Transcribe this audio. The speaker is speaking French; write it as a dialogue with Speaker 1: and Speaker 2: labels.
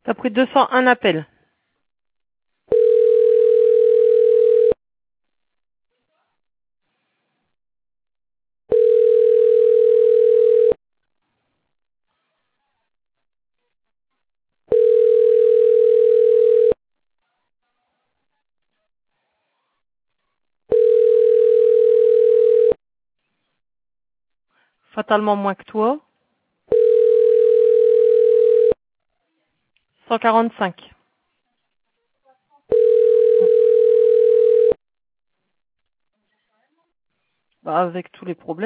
Speaker 1: T'as pris 201 appels. Fatalement moins que toi. 145. Bah, avec tous les problèmes.